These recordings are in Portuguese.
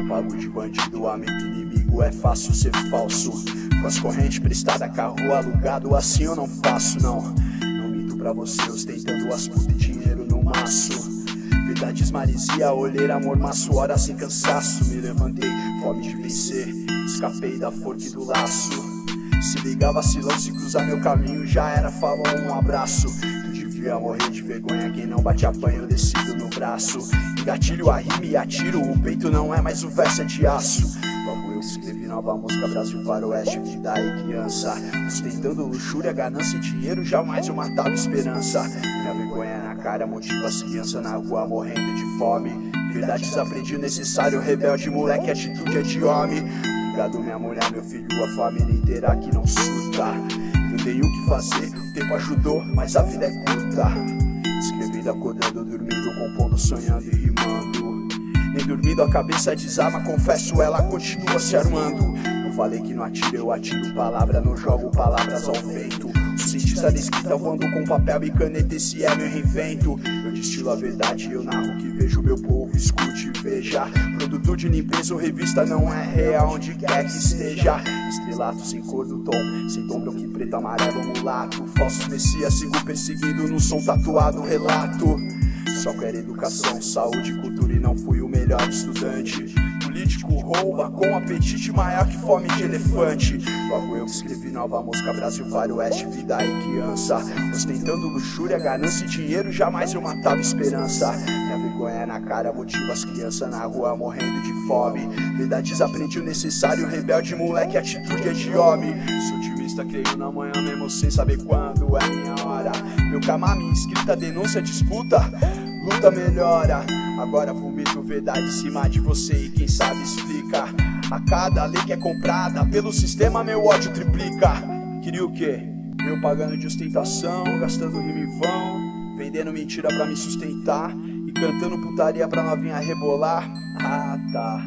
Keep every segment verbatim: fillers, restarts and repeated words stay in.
pago de bandido, amigo inimigo, é fácil ser falso. Com as correntes prestadas, carro alugado, assim eu não faço, não. Não minto pra você, ostentando as putas e dinheiro no maço. Verdades maresia, olheira, amor, maço, hora sem cansaço. Me levantei, fome de vencer, escapei da forca e do laço. Se ligar vacilão, se cruzar meu caminho, já era, falou, um abraço. Tu devia morrer de vergonha, quem não bate apanha, eu decido no braço. Gatilho a rima e atiro, o peito não é mais o verso, é de aço. Logo eu escrevi nova música, Brasil, faroeste, vida e criança. Ostentando luxúria, ganância e dinheiro, jamais eu matava esperança. Minha vergonha na cara motiva as crianças na rua morrendo de fome. Verdades aprendi o necessário, rebelde moleque, atitude é de homem. Obrigado minha mulher, meu filho, a família inteira que não surta. Eu tenho o que fazer, o tempo ajudou, mas a vida é curta. Escrevendo, acordando, dormindo, compondo, sonhando e rimando. Nem dormindo a cabeça desarma, confesso, ela continua se armando. Eu falei que não atiro, eu atiro palavra, não jogo palavras ao vento. O cientista da escrita voando com papel e caneta, esse é meu reinvento. Eu destilo a verdade, eu narro o que vejo, meu povo escute e veja. Produto de limpeza ou revista não é real, onde quer que esteja. Estrelato sem cor do tom, sem tom branco e preto, amarelo, mulato. Falsos messias, sigo perseguindo no som tatuado, relato. Só quero educação, saúde, cultura e não fui o melhor estudante. Político rouba com apetite maior que fome de elefante. Logo eu escrevi nova música, Brasil, faroeste, vida e criança. Ostentando luxúria, ganância e dinheiro, jamais eu matava esperança. Minha vergonha na cara motiva as crianças na rua morrendo de fome. Verdades aprendi o necessário, rebelde moleque, atitude é de homem. Sou otimista, creio na manhã mesmo sem saber quando é minha hora. Meu karma, minha escrita, denúncia, disputa, luta melhora. Agora vomito verdade em cima de você e quem sabe explica. A cada lei que é comprada pelo sistema, meu ódio triplica. Queria o quê? Eu pagando de ostentação, gastando rima em vão, vendendo mentira pra me sustentar e cantando putaria pra novinha rebolar. Ah, tá.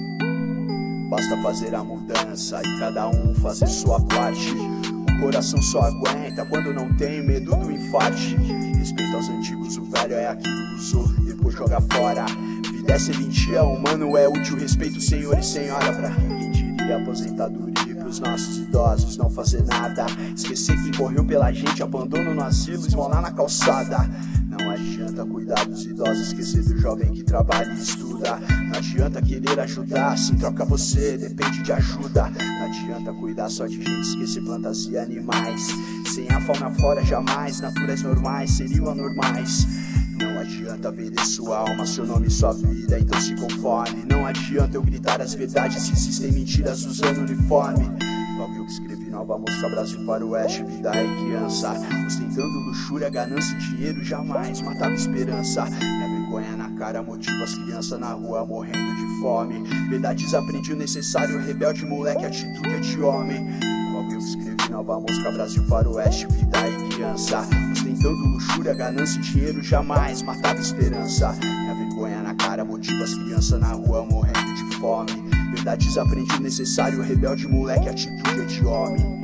Basta fazer a mudança e cada um fazer sua parte. O coração só aguenta quando não tem medo do infarte. Respeito aos antigos, o velho é aquilo que usou, depois joga fora. Vida é serventia, humano é útil, respeito senhor e senhora. Pra quem diria aposentadoria pros nossos idosos não fazer nada. Esquecer quem correu pela gente, abandono no asilo, esmolar na calçada. Não adianta cuidar dos idosos, esquecer do jovem que trabalha e estuda. Não adianta querer ajudar, se em troca você depende de ajuda. Não adianta cuidar só de gente, esquecer plantas e animais. Sem a fauna fora jamais, naturas normais seriam anormais. Não adianta vender sua alma, seu nome e sua vida, então se conforme. Não adianta eu gritar as verdades se existem mentiras usando uniforme. Logo eu que escrevi nova música, Brasil, faroeste, vida e criança. Ostentando luxúria, ganância e dinheiro, jamais matava esperança. Minha vergonha na cara motiva as crianças na rua morrendo de fome. Verdades aprendi o necessário, rebelde moleque, atitude é de homem. Logo eu que escrevi nova música, Brasil, faroeste, vida e criança. Ostentando luxúria, ganância e dinheiro, jamais matava esperança. Minha vergonha na cara motiva as crianças na rua morrendo de fome. Verdades aprendi o necessário, rebelde moleque, atitude é de homem.